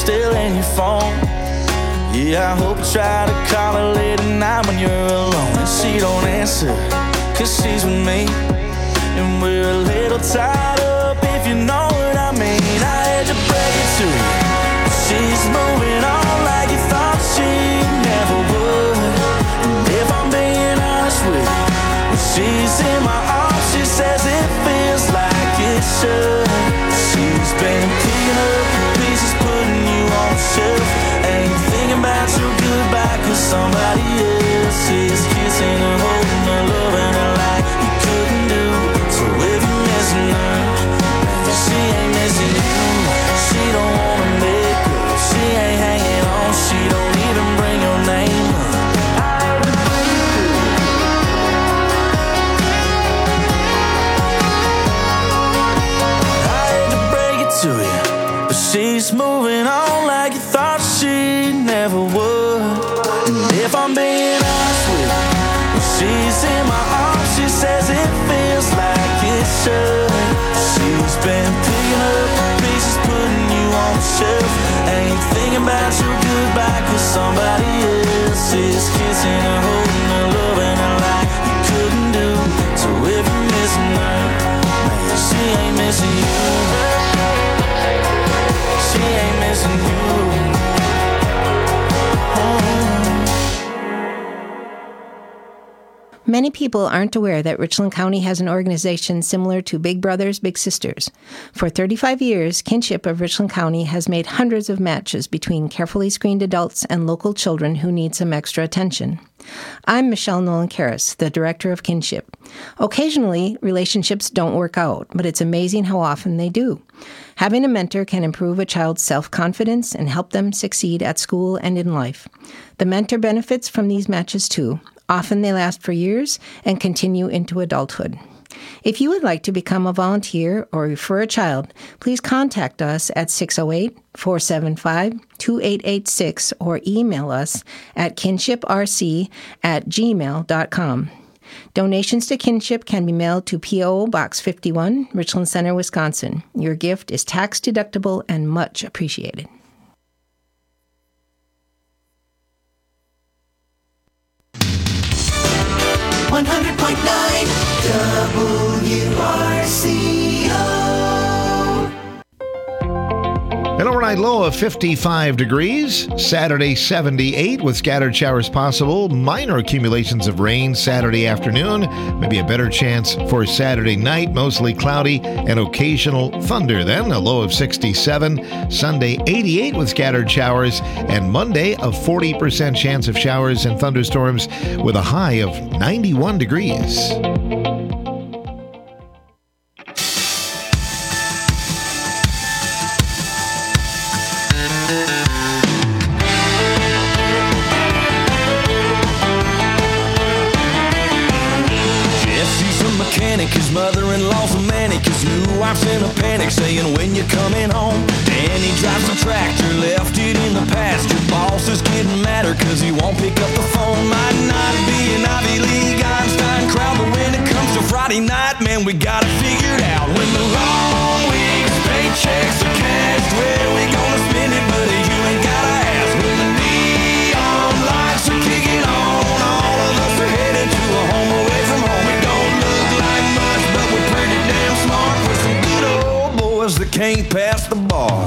still in your phone. Yeah, I hope you try to call her late at night when you're alone. And she don't answer, cause she's with me. And we're a little tied up, if you know what I mean. I had to break it to you, but she's moving on like you thought she never would. And if I'm being honest with you, when she's in my arms, she says it feels like it should. She's been picking up the pieces, putting you on the shelf. Ain't thinking about your goodbye, cause somebody else is kissing her, holding her, loving her like you couldn't do. So if you're missing her, she ain't missing you. She don't wanna make up, she ain't hanging on, she don't even bring your name up. I hate to break it to you, but she's moving on like you thought she never would. And if I'm being honest with you, when she's in my arms, she says it feels like it should. She's been picking up the pieces, putting you on the shelf. Ain't thinking about your goodbye, cause somebody else is kissing her, holding her, loving her like you couldn't do. So if you're missing her, man, she ain't missing you. She ain't missing you. Many people aren't aware that Richland County has an organization similar to Big Brothers Big Sisters. For 35 years, Kinship of Richland County has made hundreds of matches between carefully screened adults and local children who need some extra attention. I'm Michelle Nolan-Karras, the director of Kinship. Occasionally, relationships don't work out, but it's amazing how often they do. Having a mentor can improve a child's self-confidence and help them succeed at school and in life. The mentor benefits from these matches too. Often they last for years and continue into adulthood. If you would like to become a volunteer or refer a child, please contact us at 608-475-2886 or email us at kinshiprc@gmail.com. Donations to Kinship can be mailed to P.O. Box 51, Richland Center, Wisconsin. Your gift is tax deductible and much appreciated. An overnight low of 55 degrees. Saturday, 78 with scattered showers possible. Minor accumulations of rain Saturday afternoon. Maybe a better chance for Saturday night. Mostly cloudy and occasional thunder then. A low of 67. Sunday, 88 with scattered showers. And Monday, a 40% chance of showers and thunderstorms with a high of 91 degrees. His mother-in-law's a manic, his new wife's in a panic, saying when you're coming home. Danny drives a tractor, left it in the pasture. Boss is getting madder cause he won't pick up the phone. Might not be an Ivy League Einstein crowd, but when it comes to Friday night, man, we got it figured out. When the long weeks, paychecks are cashed, where we gonna spend it, buddy? You ain't gotta ask. When the neon lights are kicking on, all of us are headed to a home away from home. We don't look like much, but we're pretty damn smart. We're some good old boys that can't pass the bar.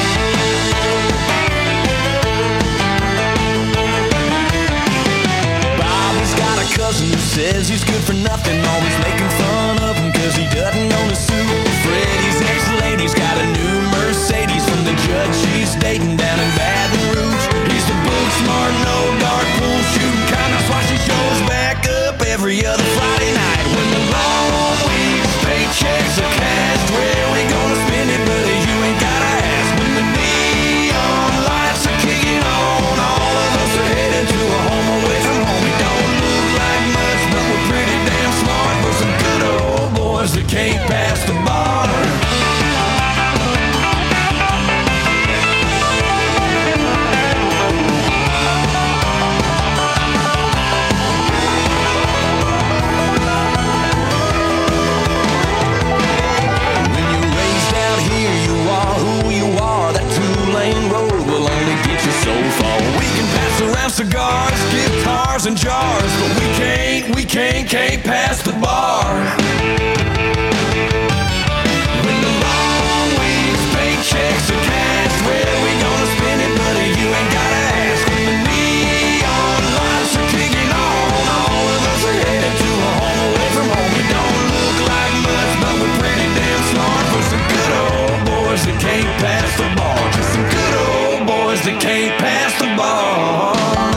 Bobby's got a cousin who says he's good for nothing, always making fun of him cause he doesn't own a suit. Freddie's ex-lady's got a new Mercedes from the judge she's dating down in Baton Rouge. He's the book smart, no dark pool shooting kind, that's why she shows back up every other Friday night. When the long weeks, paychecks are cashed, where we gonna spend it, buddy? You ain't gotta ask. When the neon lights are kicking on, all of us are headed to a home away from home. We don't look like much, but we're pretty damn smart. We're some good old boys that can't pass the bar. bottles and jars, but we can't pass the bar. When the long weeks, paychecks are cash, where we gonna spend it, buddy? You ain't gotta ask. When the neon lights are kicking on, all of us are headed to a home away from home. We don't look like much, but we're pretty damn smart for some good old boys that can't pass the bar. Just some good old boys that can't pass the bar.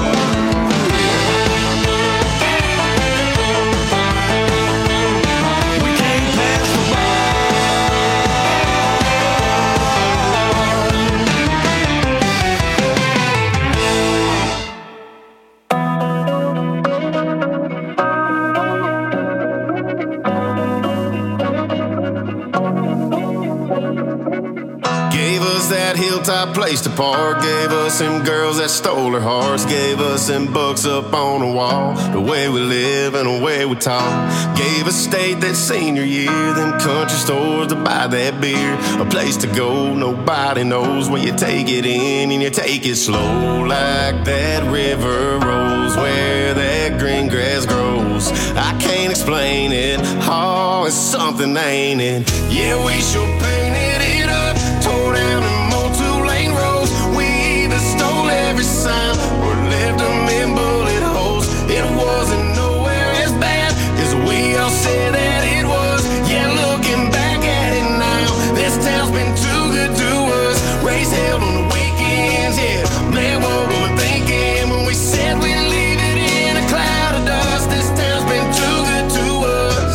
Hilltop place to park, gave us them girls that stole our hearts, gave us them books up on the wall, the way we live and the way we talk, gave us state that senior year, them country stores to buy that beer, a place to go nobody knows, where you take it in and you take it slow, like that river rolls where that green grass grows. I can't explain it, oh, it's something, ain't it? Yeah, we sure painted it up, tore down and two-lane roads. We either stole every sign or left them in bullet holes. It wasn't nowhere as bad as we all said that it was. Yeah, looking back at it now, this town's been too good to us. Race held on the weekends, yeah. Man, what were we thinking when we said we'd leave it in a cloud of dust? This town's been too good to us.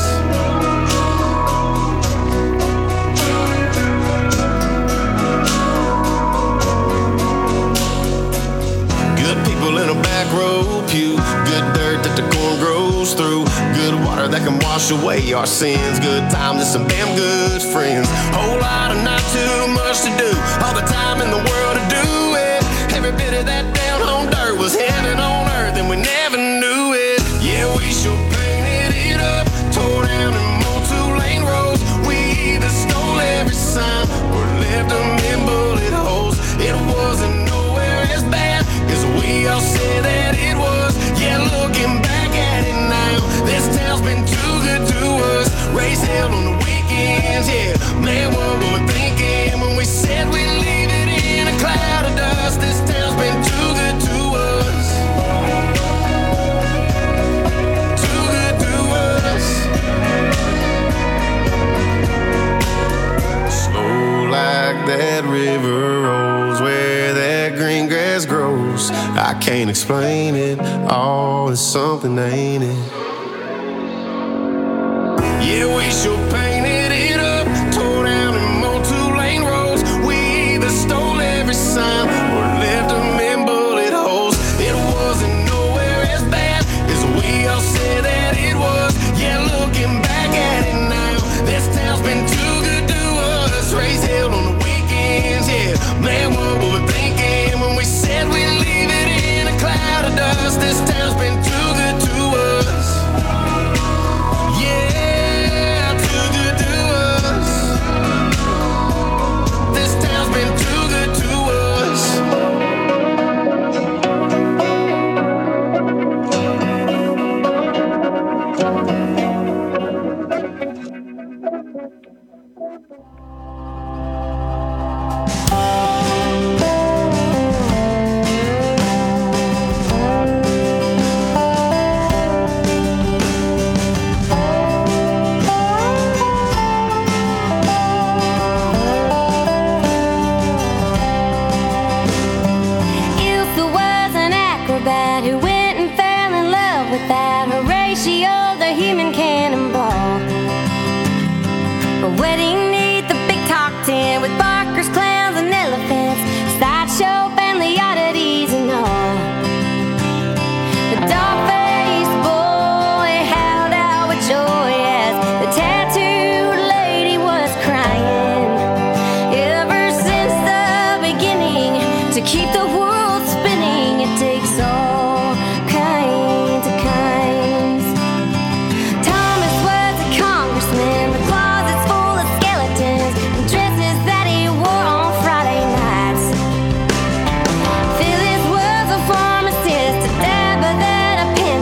In a back row pew, good dirt that the corn grows through, good water that can wash away our sins, good times and some damn good friends, whole lot of not too much to do, all the time in the world to do it, every bit of that down home dirt was heaven on earth and we never knew it. Yeah, we sure painted it up, tore down and mowed two-lane roads. We either stole every sign or left them in bullet holes. It wasn't nowhere as bad as we all say that it was. Yeah, looking back at it now, this town's been too good to us. Race held on the weekends, yeah. Man, what were we thinking when we said we'd leave it in a cloud of dust? This town's been too good to us. Too good to us. Slow like that river rolls where that green grass grows. I can't explain it, oh, it's something, ain't it? Yeah, we sure painted it up, tore down and mowed two-lane roads. We either stole every sign or left them in bullet holes. It wasn't nowhere as bad as we all said that it was. Yeah, looking back at it now, this town's been too good to us. Race held on the weekends, yeah. Man, what were we thinking when we said we'd leave it in a cloud of dust? This town's been too good to us. Yeah, too good to us. This town's been too good to us. Phyllis was a pharmacist, a dabber that a pen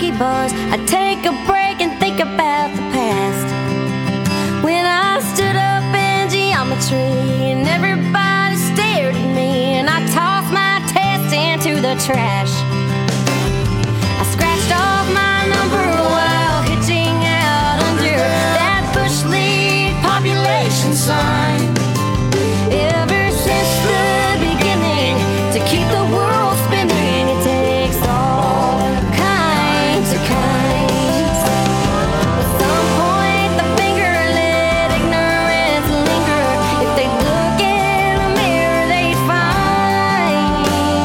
whiskey bars, I'd take a break and think about the past. When I stood up in geometry and everybody stared at me, and I tossed my test into the trash. I scratched off my number while hitching out under that bush league population sign. Ever since the beginning, to keep the world spinning, it takes all kinds of kinds. At some point, the finger let ignorance linger. If they look in a mirror, they'd find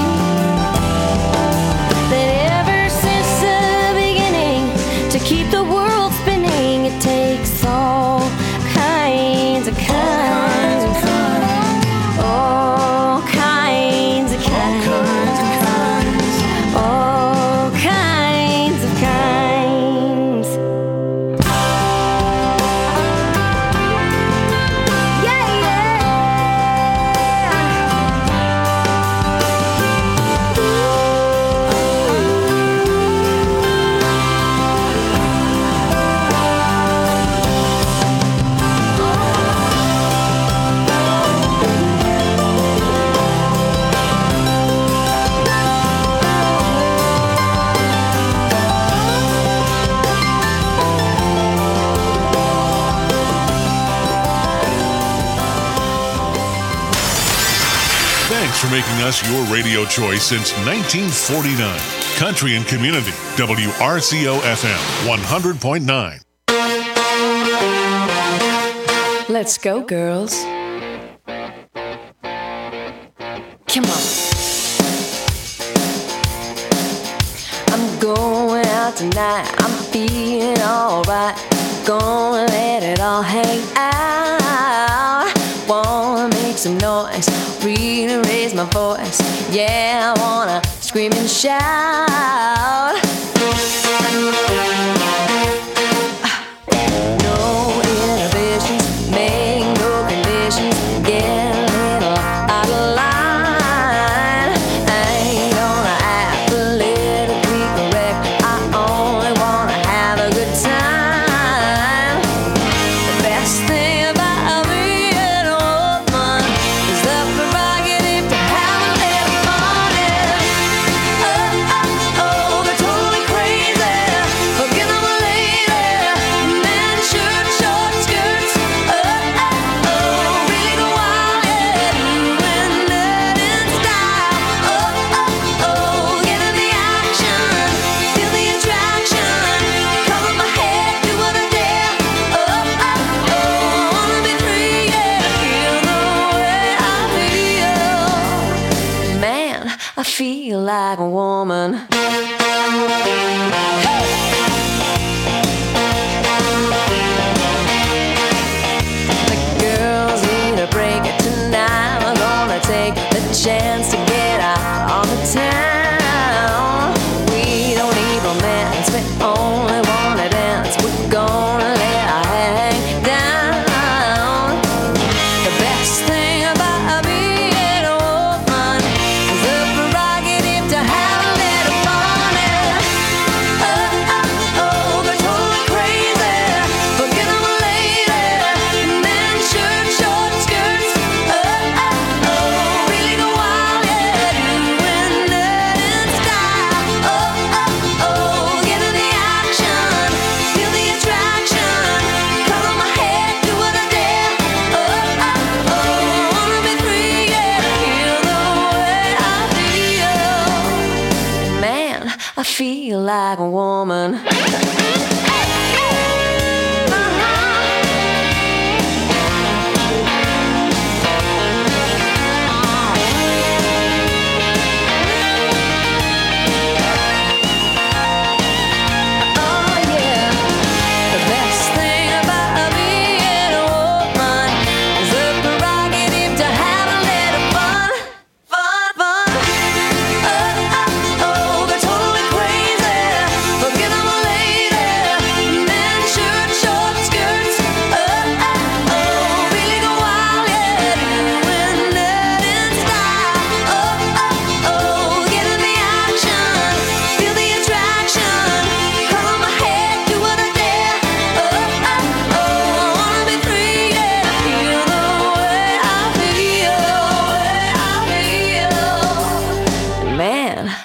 that ever since the beginning, to keep the world spinning, it takes all kinds of kinds. All kinds of kinds. All kinds of kinds. Yeah, Thanks for making us your radio choice since 1949. Country and Community, WRCO FM 100.9. Let's go, girls. Come on. I'm going out tonight. I'm feeling alright. Gonna let it all hang out. Wanna make some noise, really raise my voice. Yeah, I wanna scream and shout. No inhibitions, make no conditions. Get a little out of line. I ain't gonna act politically correct. I only wanna have a good time. The best thing about being a woman is the prerogative to have a little fun. Oh, they're totally crazy. Forget them later. Men shirt, short skirts. Really go wild, yeah. Doing that in style. Get in the action. Feel the attraction. Cover my head, do what I dare. Wanna be free, yeah. Feel the way I feel. Man, I feel like a woman. The girls need a break tonight. We're gonna take the chance to get out on the town. We don't need romance, we only wanna dance. We're gonna let our hang down. The best thing about being a woman is the prerogative to have a little fun. They're totally crazy. Forget them later. Men shirt, short skirts. Really go wild, yeah. Doing that in style. Get in the action. Feel the attraction. Cover my head, do what I dare. Wanna be free, yeah. Feel the way I feel. Man, I feel like a woman. Oh yeah, the best thing about being a woman is the prerogative to have a little fun. They're totally crazy. Forget them later.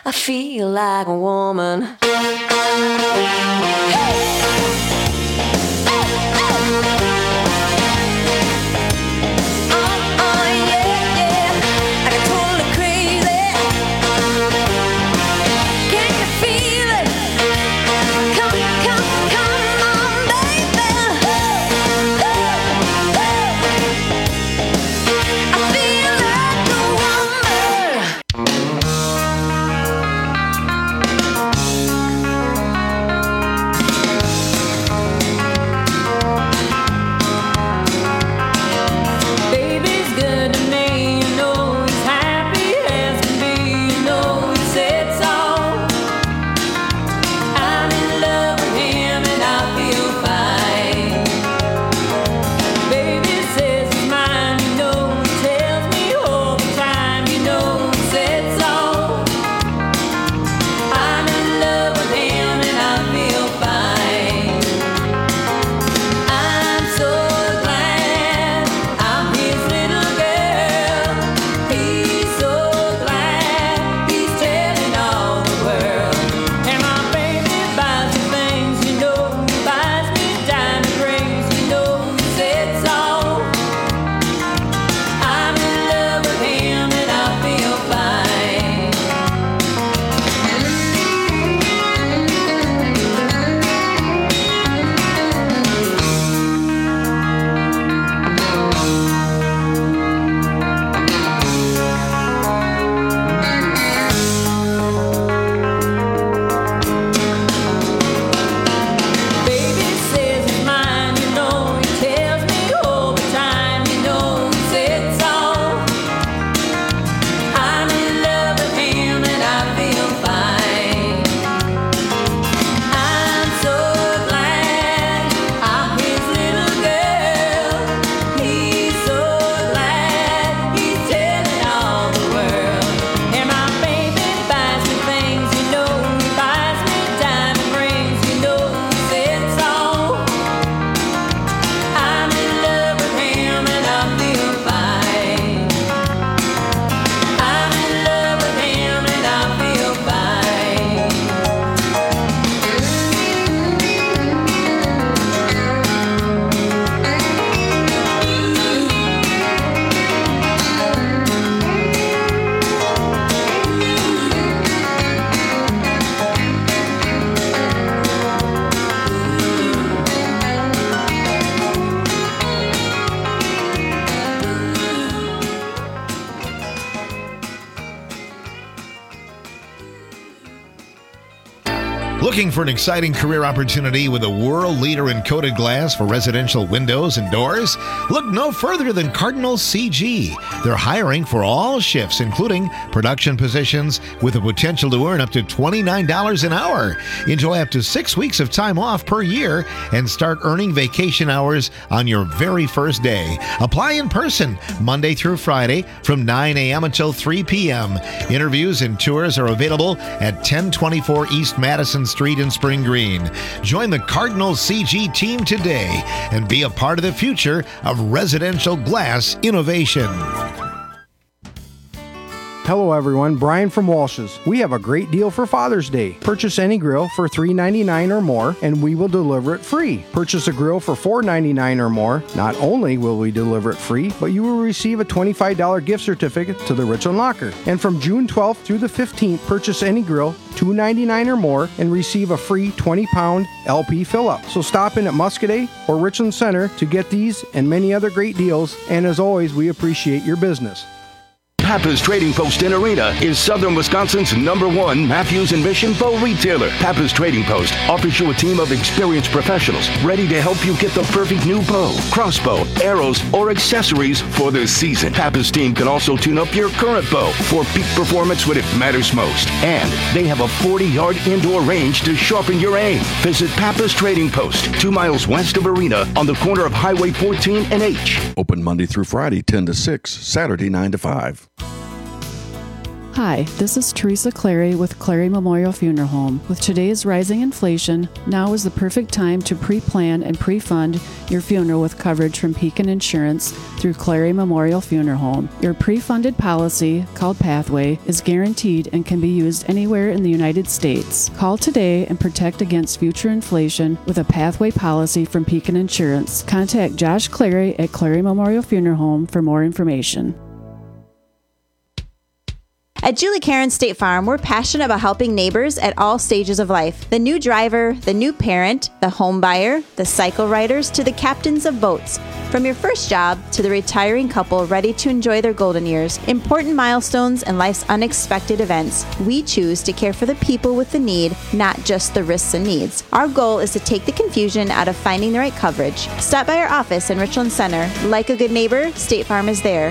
I feel like a woman. Looking for an exciting career opportunity with a world leader in coated glass for residential windows and doors? Look no further than Cardinal CG. They're hiring for all shifts, including production positions, with the potential to earn up to $29 an hour. Enjoy up to 6 weeks of time off per year and start earning vacation hours on your very first day. Apply in person Monday through Friday from 9 a.m. until 3 p.m. Interviews and tours are available at 1024 East Madison Street in Spring Green. Join the Cardinal CG team today and be a part of the future of residential glass innovation. Hello everyone, Brian from Walsh's. We have a great deal for Father's Day. Purchase any grill for $3.99 or more and we will deliver it free. Purchase a grill for $4.99 or more. Not only will we deliver it free, but you will receive a $25 gift certificate to the Richland Locker. And from June 12th through the 15th, purchase any grill, $2.99 or more, and receive a free 20-pound LP fill-up. So stop in at Muscadet or Richland Center to get these and many other great deals. And as always, we appreciate your business. Pappas Trading Post in Arena is Southern Wisconsin's #1 Matthews and Mission bow retailer. Pappas Trading Post offers you a team of experienced professionals ready to help you get the perfect new bow, crossbow, arrows, or accessories for this season. Pappas team can also tune up your current bow for peak performance when it matters most. And they have a 40-yard indoor range to sharpen your aim. Visit Pappas Trading Post, 2 miles west of Arena on the corner of Highway 14 and H. Open Monday through Friday, 10 to 6, Saturday, 9 to 5. Hi, this is Teresa Clary with Clary Memorial Funeral Home. With today's rising inflation, now is the perfect time to pre-plan and pre-fund your funeral with coverage from Pekin Insurance through Clary Memorial Funeral Home. Your pre-funded policy, called Pathway, is guaranteed and can be used anywhere in the United States. Call today and protect against future inflation with a Pathway policy from Pekin Insurance. Contact Josh Clary at Clary Memorial Funeral Home for more information. At Julie Karen State Farm, we're passionate about helping neighbors at all stages of life. The new driver, the new parent, the home buyer, the cycle riders, to the captains of boats. From your first job to the retiring couple ready to enjoy their golden years, important milestones and life's unexpected events, we choose to care for the people with the need, not just the risks and needs. Our goal is to take the confusion out of finding the right coverage. Stop by our office in Richland Center. Like a good neighbor, State Farm is there.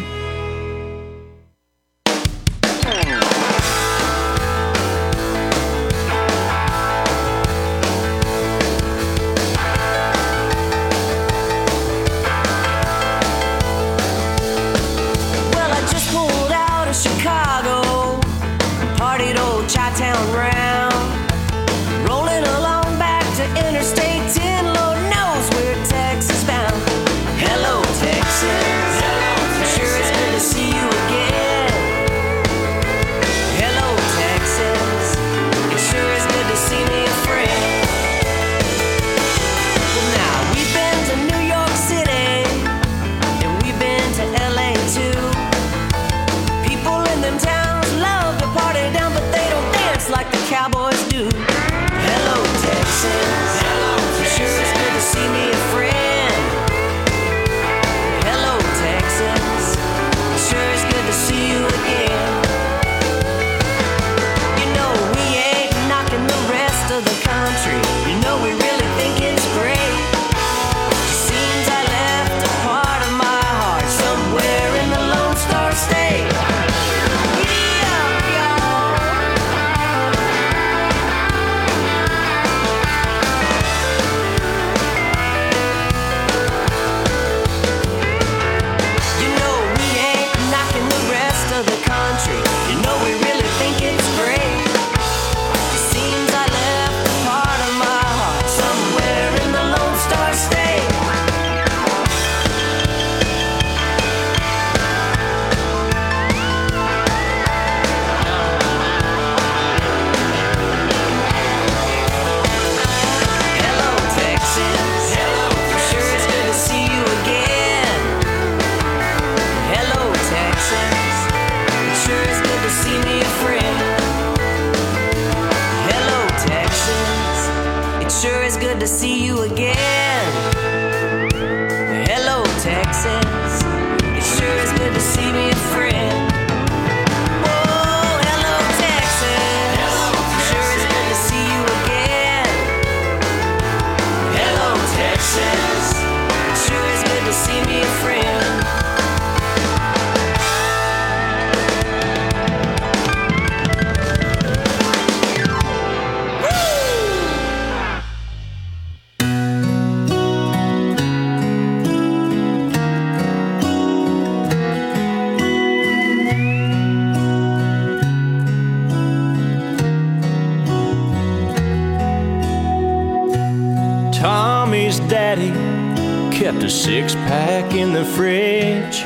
Tommy's daddy kept a six-pack in the fridge.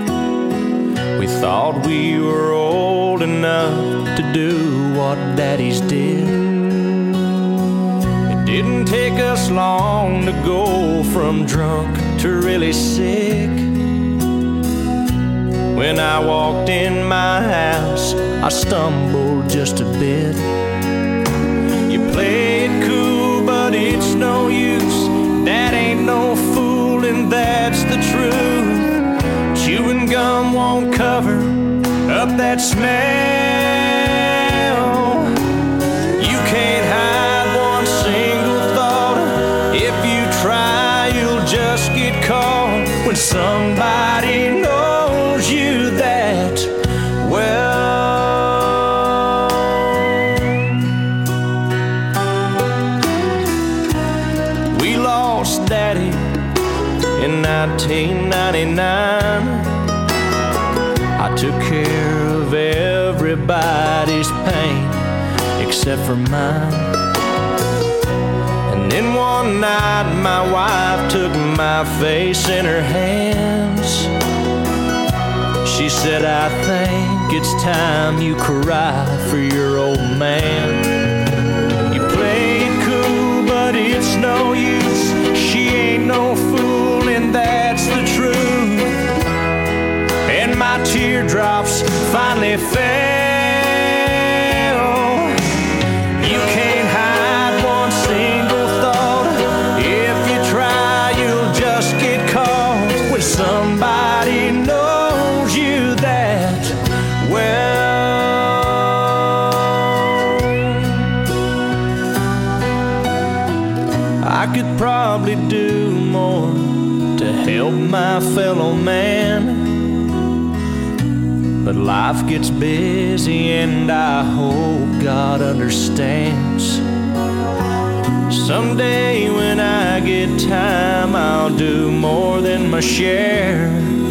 We thought we were old enough to do what daddies did. It didn't take us long to go from drunk to really sick. When I walked in my house, I stumbled just a bit. You played cool, but it's no use. Dad ain't no fool, and that's the truth. Chewing gum won't cover up that smell. You can't hide one single thought. If you try, you'll just get caught. When somebody knows you that well. We lost Daddy in 1999. I took care of every everybody's pain except for mine. And then one night my wife took my face in her hands. She said, I think it's time you cry for your old man. You play it cool, but it's no use. She ain't no fool, and that's the truth. And my teardrops finally fell. You can't hide one single thought. If you try, you'll just get caught when somebody knows you that well. I could probably do more to help my fellow man, but life gets busy and I hope God understands. Someday when I get time, I'll do more than my share.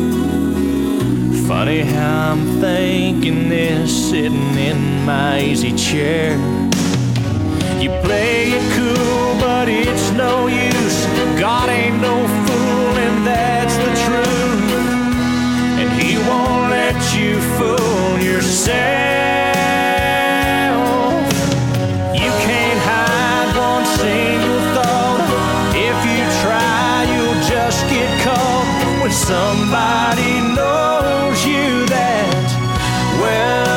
Funny how I'm thinking this sitting in my easy chair. You play it cool, but it's no use. God ain't no fool, and that's the truth. And He won't let you fool yourself. You can't hide one single thought. If you try, you'll just get caught when somebody knows you that well.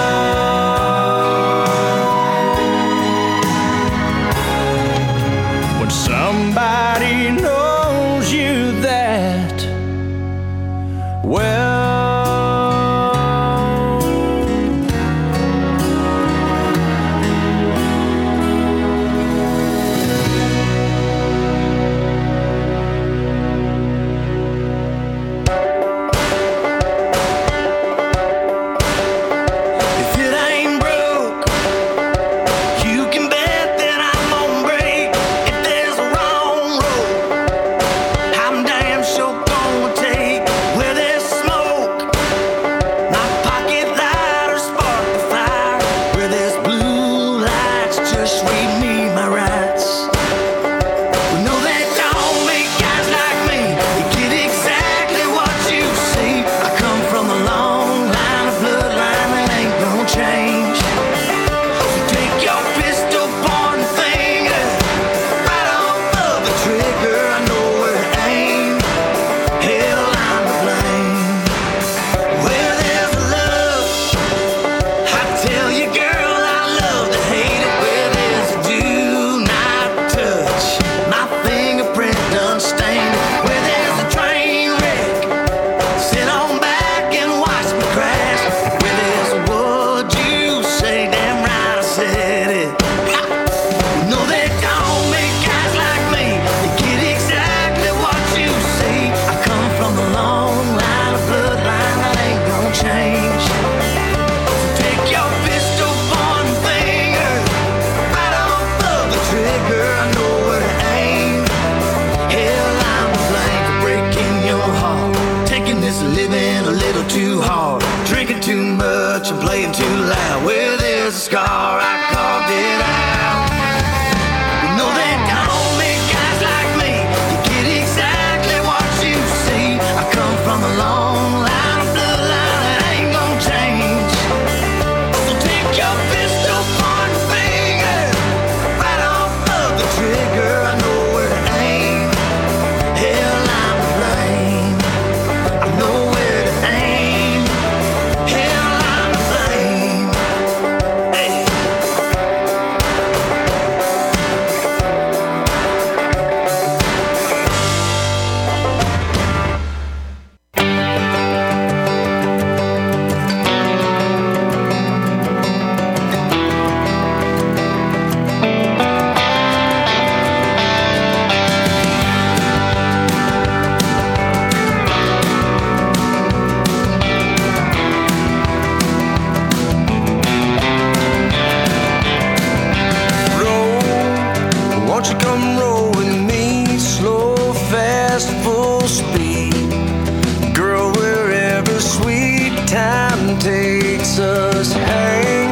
When somebody knows you that well. takes us, hey.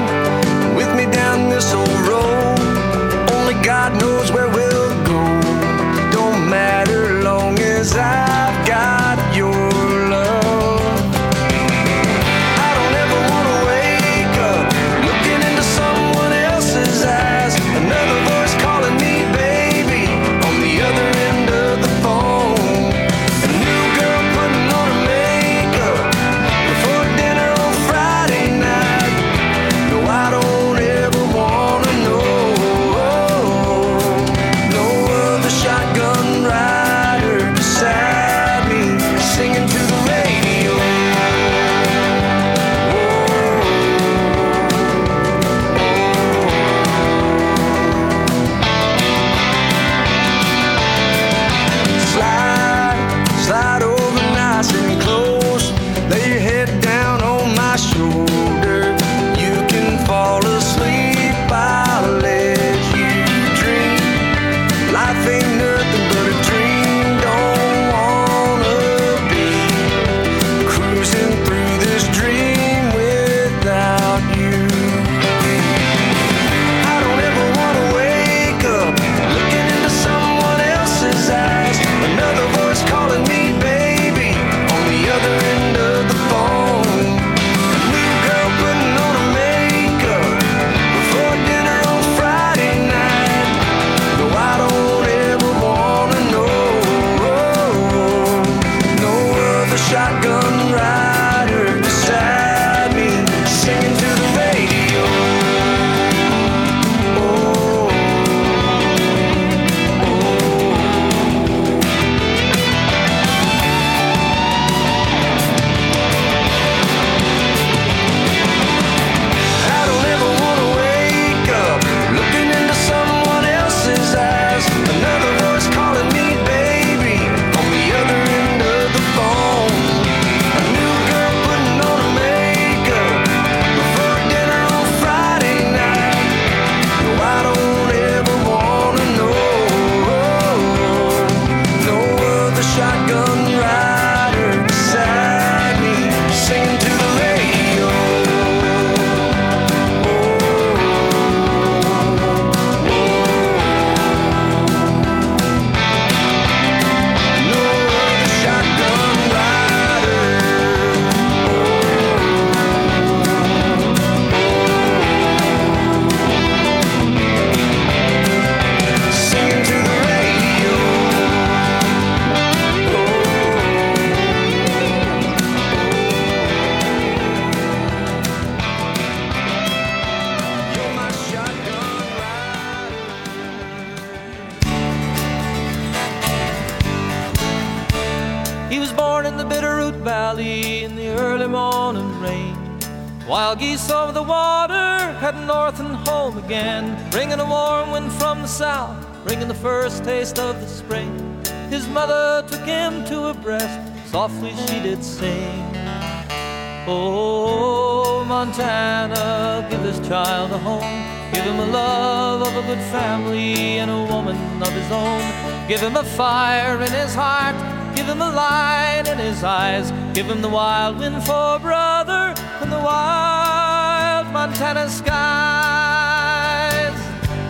Wild geese over the water, heading north and home again, bringing a warm wind from the south, bringing the first taste of the spring. His mother took him to her breast, softly she did sing. Oh, Montana, give this child a home. Give him a love of a good family and a woman of his own. Give him a fire in his heart, give him a light in his eyes. Give him the wild wind for brother and the wild Montana skies.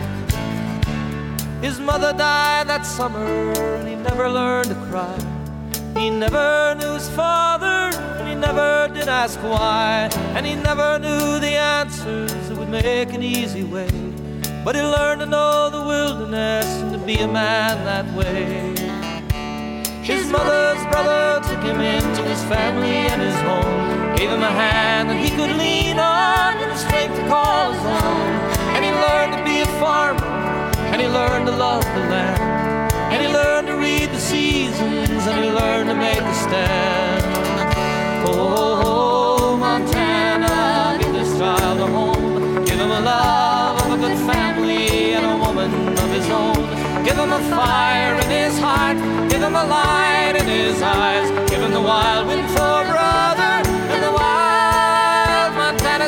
His mother died that summer and he never learned to cry. He never knew his father and he never did ask why. And he never knew the answers that would make an easy way. But he learned to know the wilderness and to be a man that way. His mother's brother took him into his family and his home, gave him a hand that he could lean on and the strength to call his own. And he learned to be a farmer, and he learned to love the land, and he learned to read the seasons, and he learned to make a stand. Oh, Montana, give this child a home. Give him a love of a good family and a woman of his own. Give him a fire in his heart, give him a light in his eyes. Give him the wild wind for brother and the wild Montana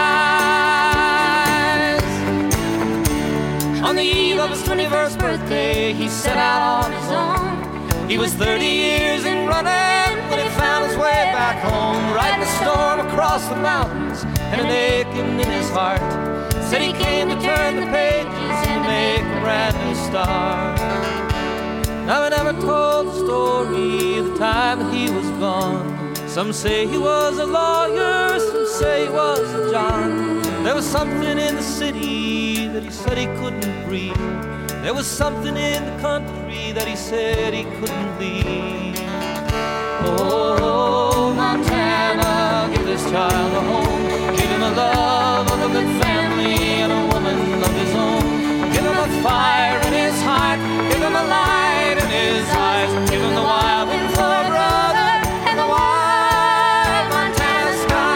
skies. On the eve of his 21st birthday, he set out on his own. He was 30 years in running when he found his way back home, riding a storm across the mountains and an aching in his heart. Said he came to turn the pages and make a brand new start. Now I never told the story the time that he was gone. Some say he was a lawyer, some say he was a John. There was something in the city that he said he couldn't breathe. There was something in the country that he said he couldn't leave. Oh, Montana, give this child a home. Give him a love of a good family and a woman of his own. Give him a fire in his heart, give him a light in his eyes. Give him the wild wind for brother and the wild Montana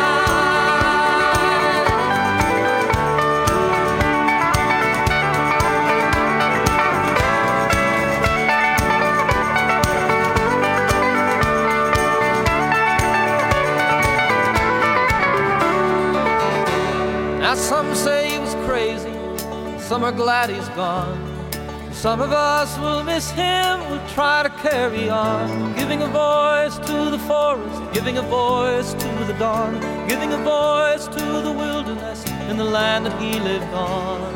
Now some say he was crazy, some are glad he's gone. Some of us will miss him, we'll try to carry on, giving a voice to the forest, giving a voice to the dawn, giving a voice to the wilderness in the land that he lived on.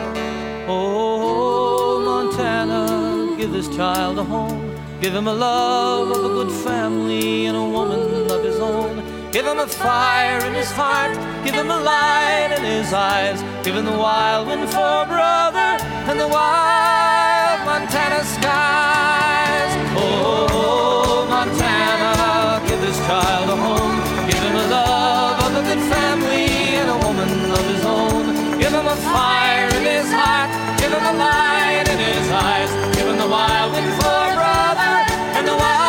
Oh, Montana, give this child a home. Give him a love of a good family and a woman of his own. Give him a fire in his heart, give him a light in his eyes. Give him the wild wind for brother and the wild Montana skies. Oh, Montana, give this child a home. Give him a love of a good family and a woman of his own. Give him a fire in his heart, give him a light in his eyes. Give him the wild wind for brother and the wild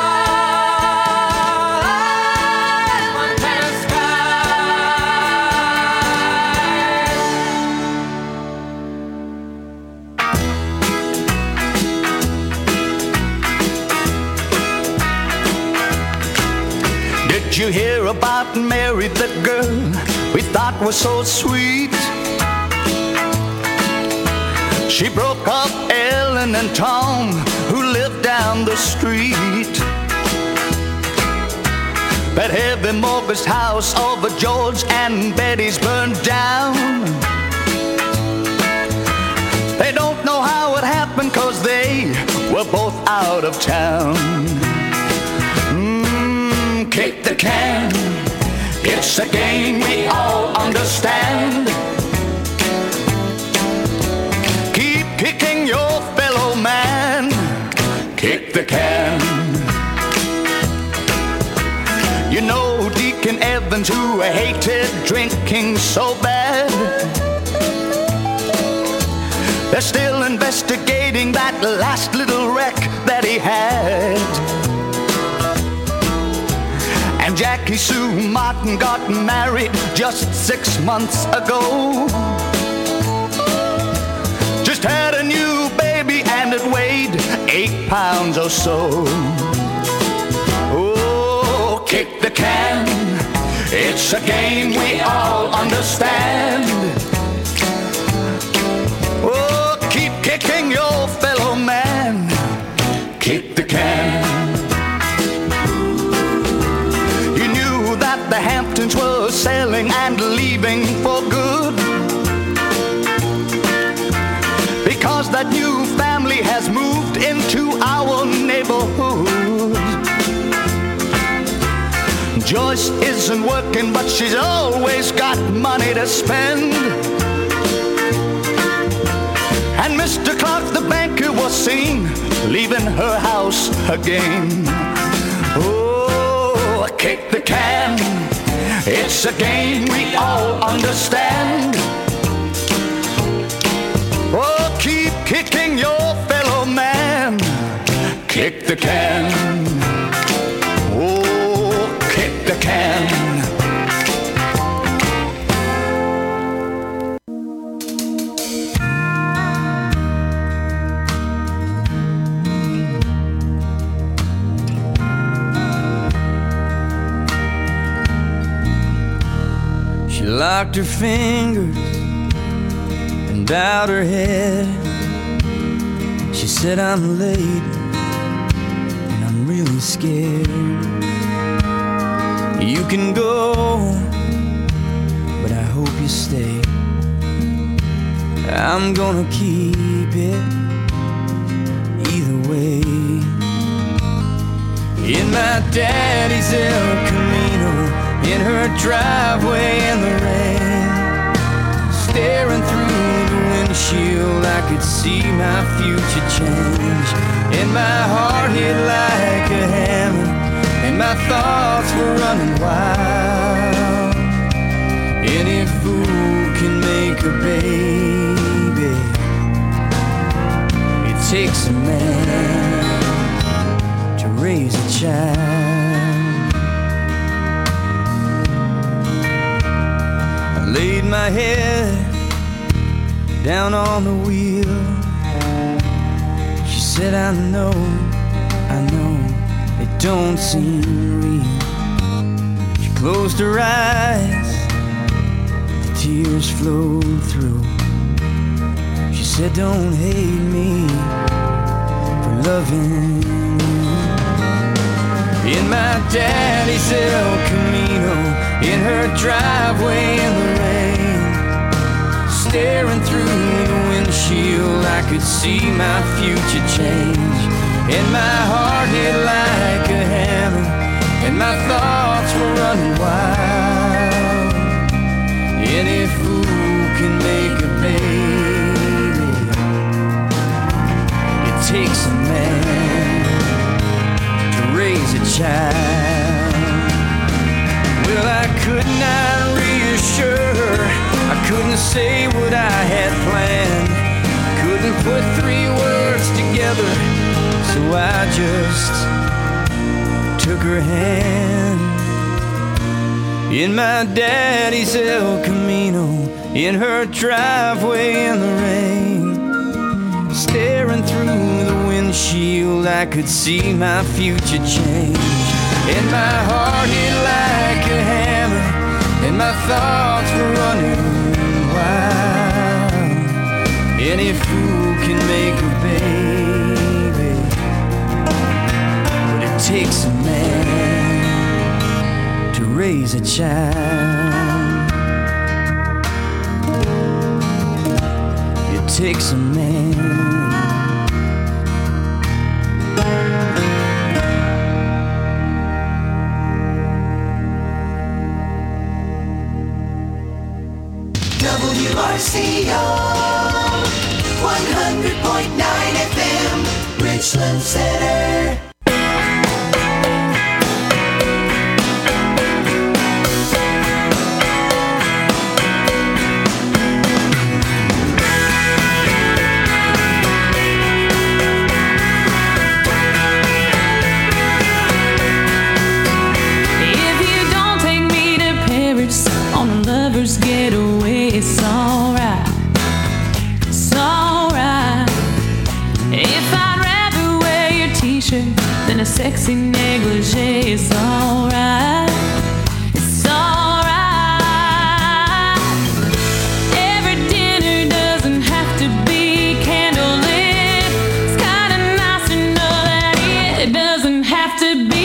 Did you hear about Mary, the girl we thought was so sweet? She broke up Ellen and Tom, who lived down the street. That heavy mortgaged house over George and Betty's burned down. They don't know how it happened, 'cause they were both out of town. Kick the can, it's a game we all understand. Keep kicking your fellow man, kick the can. You know Deacon Evans, who hated drinking so bad, they're still investigating that last little wreck that he had. And Jack Becky Sue Martin got married just 6 months ago. Just had a new baby and it weighed 8 pounds or so. Oh, kick the can, it's a game we all understand. Oh, keep kicking your fellow man, kick the can. You knew that the Hamptons were selling and leaving for good, because that new family has moved into our neighborhood. Joyce isn't working, but she's always got money to spend. And Mr. Clark, the banker, was seen leaving her house again. Oh, kick the can, it's a game we all understand. Oh, keep kicking your fellow man, kick the can. Oh, kick the can. She locked her fingers and bowed her head. She said, I'm late and I'm really scared. You can go, but I hope you stay. I'm gonna keep it either way. In my daddy's El Camino, in her driveway in the rain, staring through the windshield, I could see my future change. And my heart hit like a hammer, and my thoughts were running wild. Any fool can make a baby. It takes a man to raise a child. I laid my head down on the wheel. She said, I know, it don't seem real. She closed her eyes, the tears flowed through. She said, don't hate me for loving you. In my daddy's El Camino, in her driveway in the rain, staring through the windshield, I could see my future change. And my heart hit like a hammer, and my thoughts were running wild. Any fool can make a baby. It takes a man to raise a child. Well, I could not reassure her, I couldn't say what I had planned, couldn't put 3 words together, so I just took her hand. In my daddy's El Camino, in her driveway in the rain, staring through the windshield, I could see my future change. And my heart hit like a hammer, and my thoughts were running wild. Any fool can make a baby, but it takes a man to raise a child. It takes a man. WRCO 100.9 FM, Richland Center. If you don't on a lover's getaway. It's alright, it's alright. If I'd rather wear your t-shirt than a sexy negligee, it's alright, it's alright. Every dinner doesn't have to be candlelit. It's kinda nice to know that it doesn't have to be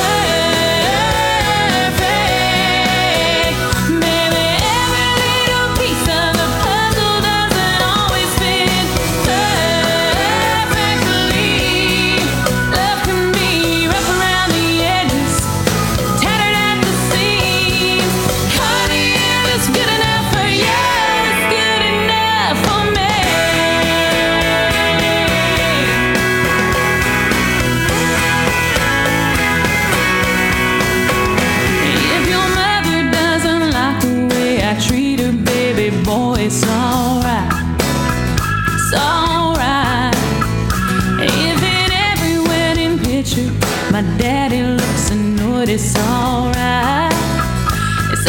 it's alright, it's alright. If in every wedding picture my daddy looks annoyed, it's alright, it's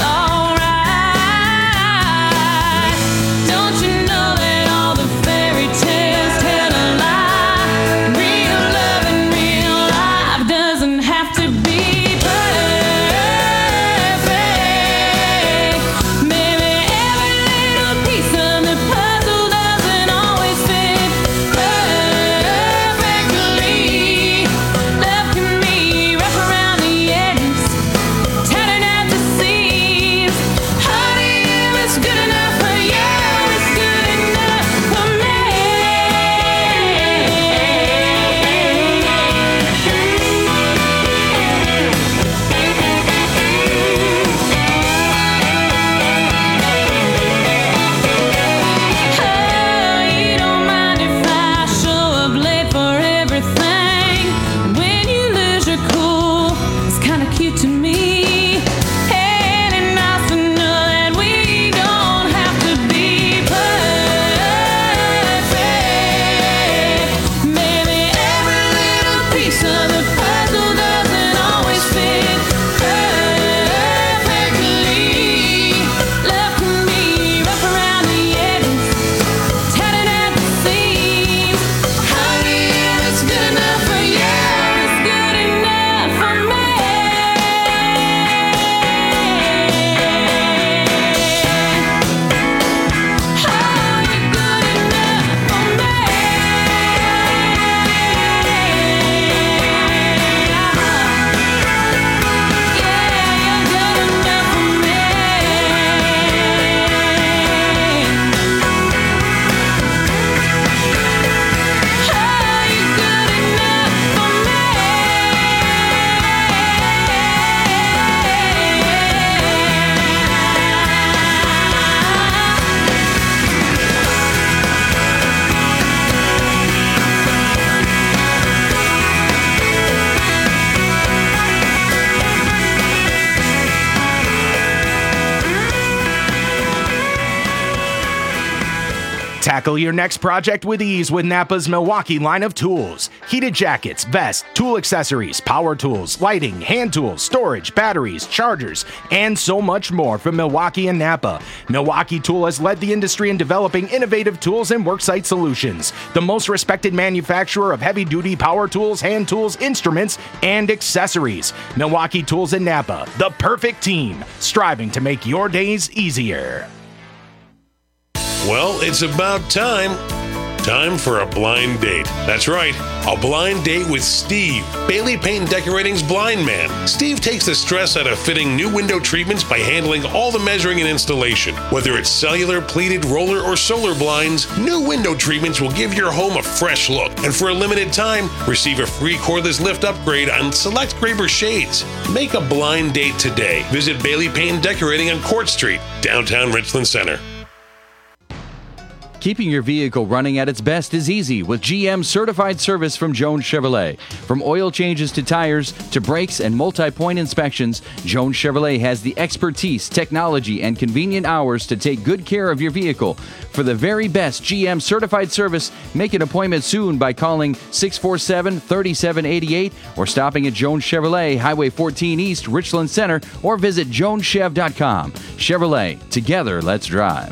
alright. Don't you know that all the fairy tales tell a lie? Real love and real life doesn't have to be Tackle your next project with ease with Napa's Milwaukee line of tools. Heated jackets, vests, tool accessories, power tools, lighting, hand tools, storage, batteries, chargers, and so much more from Milwaukee and Napa. Milwaukee Tool has led the industry in developing innovative tools and worksite solutions. The most respected manufacturer of heavy-duty power tools, hand tools, instruments, and accessories. Milwaukee Tools and Napa, the perfect team, striving to make your days easier. Well, it's about time. Time for a blind date. That's right, a blind date with Steve, Bailey Paint and Decorating's blind man. Steve takes the stress out of fitting new window treatments by handling all the measuring and installation. Whether it's cellular, pleated, roller, or solar blinds, new window treatments will give your home a fresh look. And for a limited time, receive a free cordless lift upgrade on select Graber shades. Make a blind date today. Visit Bailey Paint and Decorating on Court Street, downtown Richland Center. Keeping your vehicle running at its best is easy with GM certified service from Jones Chevrolet. From oil changes to tires to brakes and multi-point inspections, Jones Chevrolet has the expertise, technology, and convenient hours to take good care of your vehicle. For the very best GM certified service, make an appointment soon by calling 647-3788 or stopping at Jones Chevrolet, Highway 14 East, Richland Center, or visit joneschev.com. Chevrolet, together, let's drive.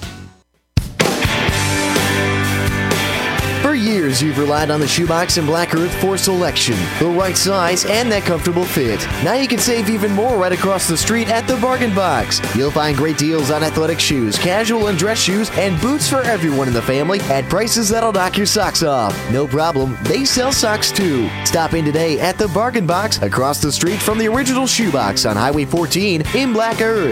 For years, you've relied on the Shoebox and Black Earth for selection, the right size, and that comfortable fit. Now you can save even more right across the street at the Bargain Box. You'll find great deals on athletic shoes, casual and dress shoes, and boots for everyone in the family at prices that'll knock your socks off. No problem, they sell socks too. Stop in today at the Bargain Box across the street from the original Shoebox on Highway 14 in Black Earth.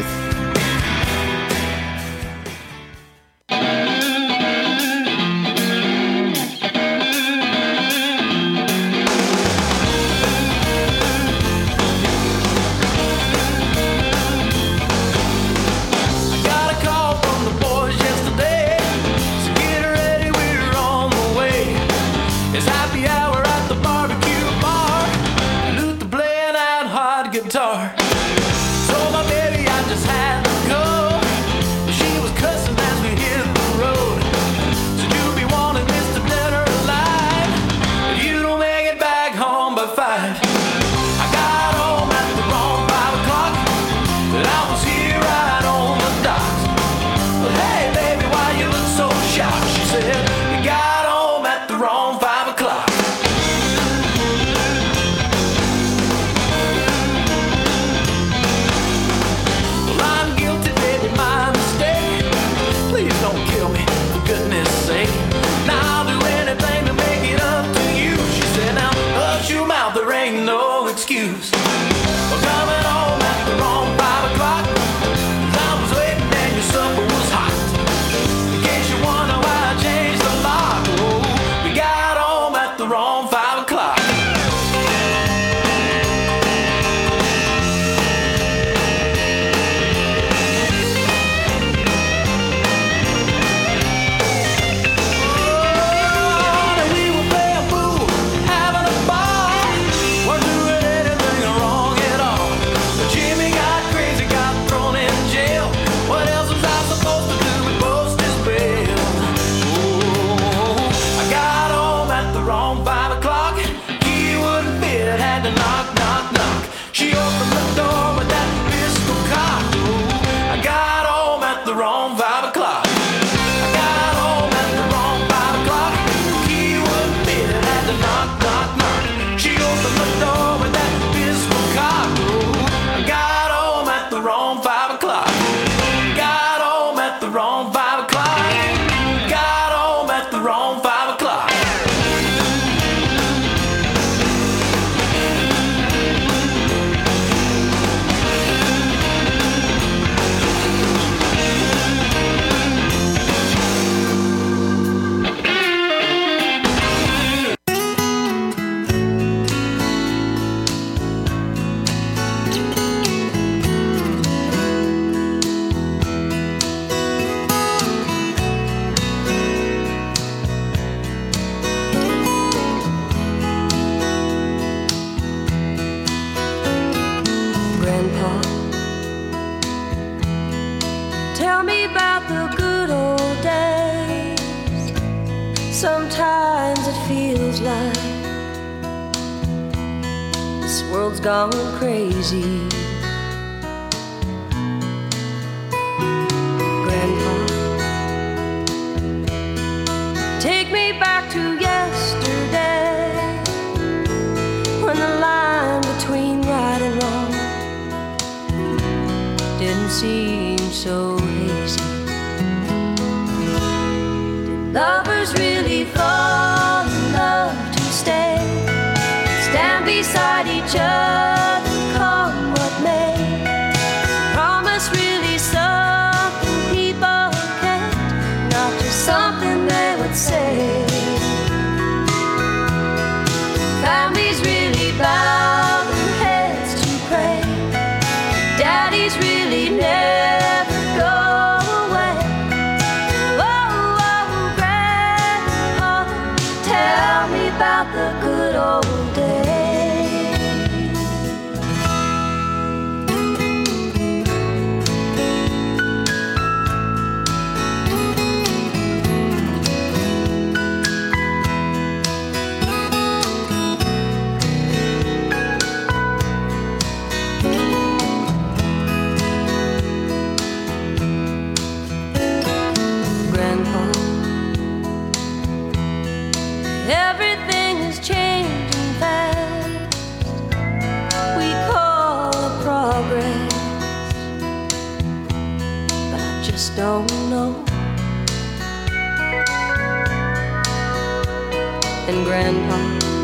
Sometimes it feels like this world's gone crazy. Grandpa, take me back to yesterday, when the line between right and wrong didn't seem so hazy. Did lovers really fall in love to stay, stand beside each other, come what may? Promise really something people can't, not just something they would say. Families really bow their heads to pray, daddies really never go away. Oh, oh, just don't know. And Grandpa,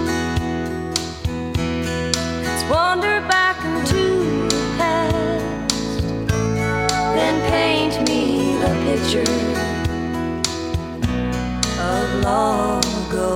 let's wander back into the past, then paint me the picture of long ago.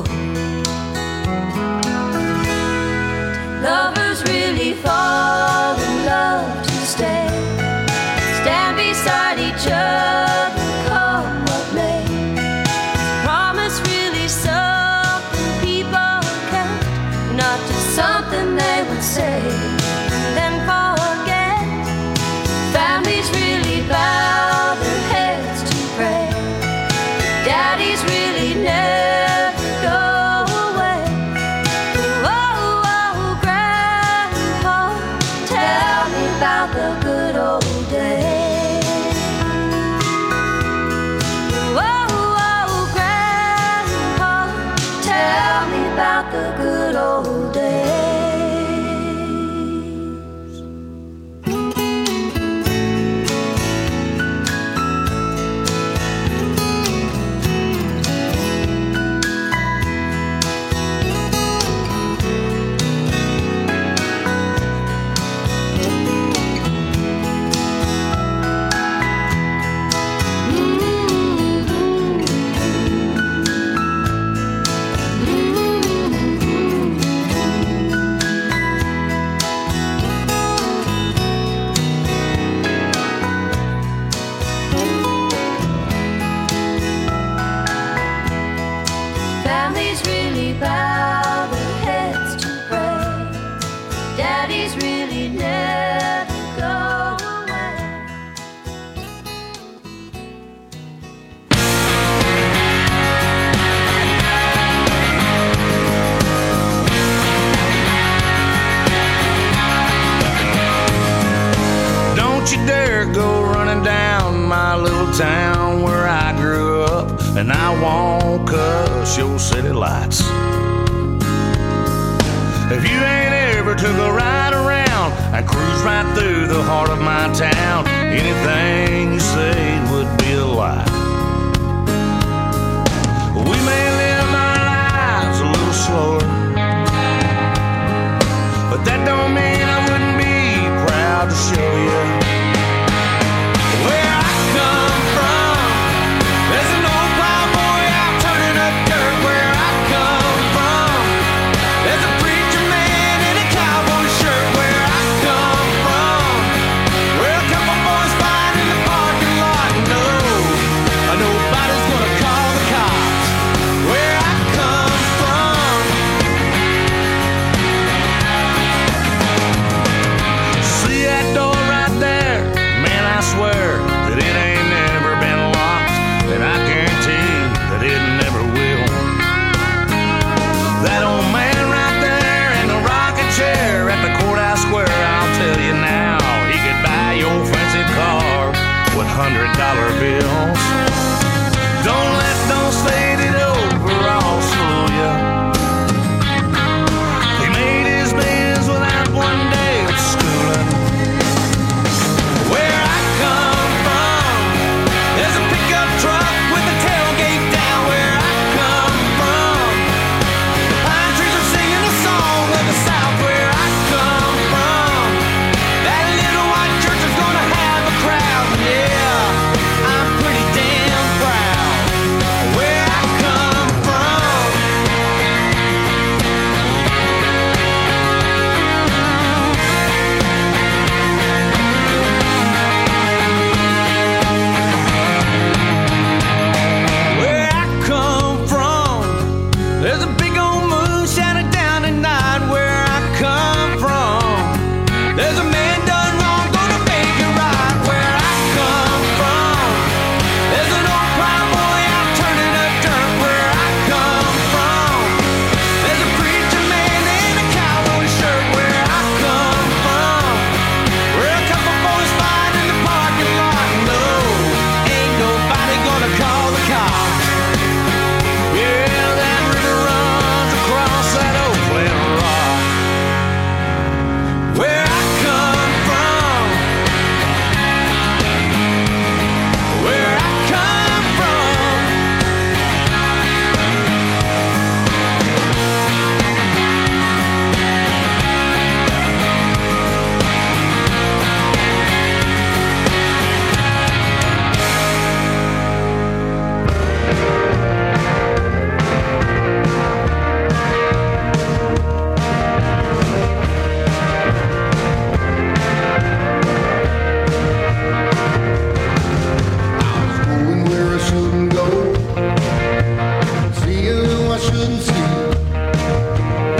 Lovers really fall in love to stay, stand beside each other, come what may. Promise really something people kept, not just something they would say then forget. Families really bow their heads to pray. Daddies really never go away. Oh, oh, Grandpa, tell me about the good old days. Oh, oh, Grandpa, tell me about the good old days. Families really bow their heads to pray. Daddies really never go away. Don't you dare go running down my little town where I grew up, and I won't cuss your city lights. If you ain't ever took a ride around and cruise right through the heart of my town, anything you say would be a lie. We may live our lives a little slower, but that don't mean I wouldn't be proud to show you where I come from. There's an old plowboy out turning up dirt where I come from. There's a preacher man in a cowboy shirt where I come from. Where a couple boys fight in the parking lot. No, nobody's gonna call the cops where I come from. See that door right there? Man, I swear that it ain't never been locked, and I guarantee that it never will. That old man right there in the rocking chair at the courthouse square, I'll tell you now, he could buy your fancy car with $100 bills. Don't let those things